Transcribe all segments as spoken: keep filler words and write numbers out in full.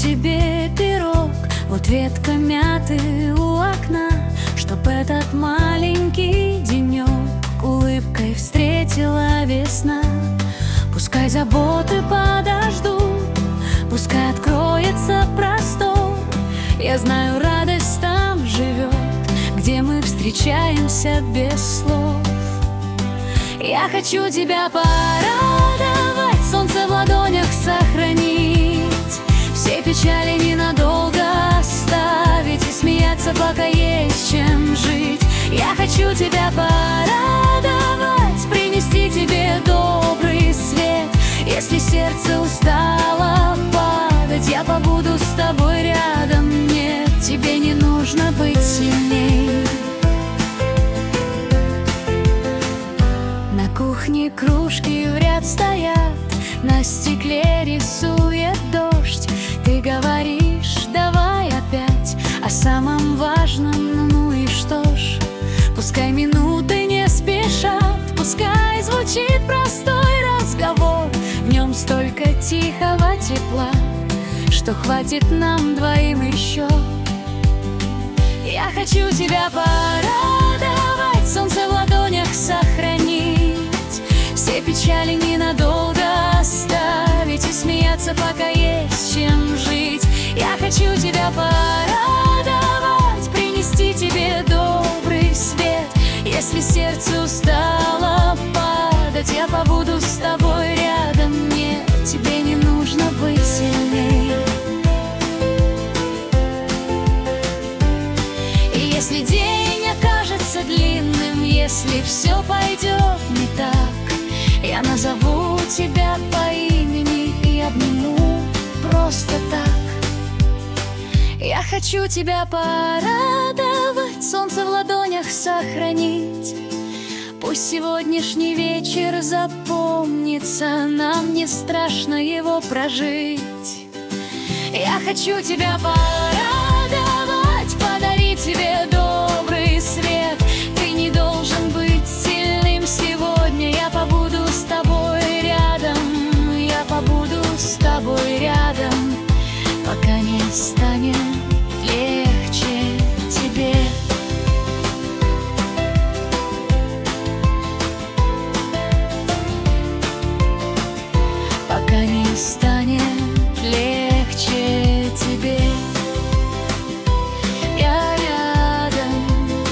тебе пирог, вот ветка мяты у окна, чтоб этот маленький денек улыбкой встретила весна. Пускай заботы подождут, пускай откроется простор. Я знаю, радость там живет, где мы встречаемся без слов. Я хочу тебя порадовать, солнце в ладонях сохранить, все печали ненадолго оставить и смеяться, пока есть чем жить. Я хочу тебя порадовать, принести тебе добрый свет. Если сердце устало падать, я побуду с тобой рядом. Нет, тебе не нужно быть сильней. На кухне кружки в ряд стоят, на стекле рисует дождь. Ты говоришь, давай опять о самом важном, ну и что ж. Пускай минуты не спешат, пускай звучит простой разговор. В нем столько тихого тепла, что хватит нам двоим еще. Я хочу тебя порадовать, солнце в ладонях сохранить, все печали ненадолго оставить и смеяться, пока есть чем жить. Я хочу тебя порадовать, принести тебе добрый свет. Если сердце устало падать, я побуду с тобой рядом. Нет, тебе не нужно быть сильней. И если день окажется длинным, если все пойдет не так, я назову тебя по имени и обниму просто так. Я хочу тебя порадовать, солнце в ладонях сохранить. Пусть сегодняшний вечер запомнится, нам не страшно его прожить. Я хочу тебя порадовать, подарить тебе добрый свет. Ты не должен быть сильным сегодня, я побуду с тобой рядом. Я побуду с тобой рядом, пока не станет легче тебе. Пока не станет легче тебе. Я рядом,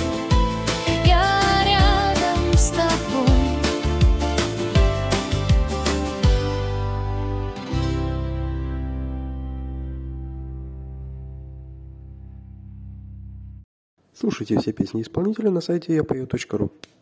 я рядом с тобой. Слушайте все песни исполнителя на сайте я пою точка ру.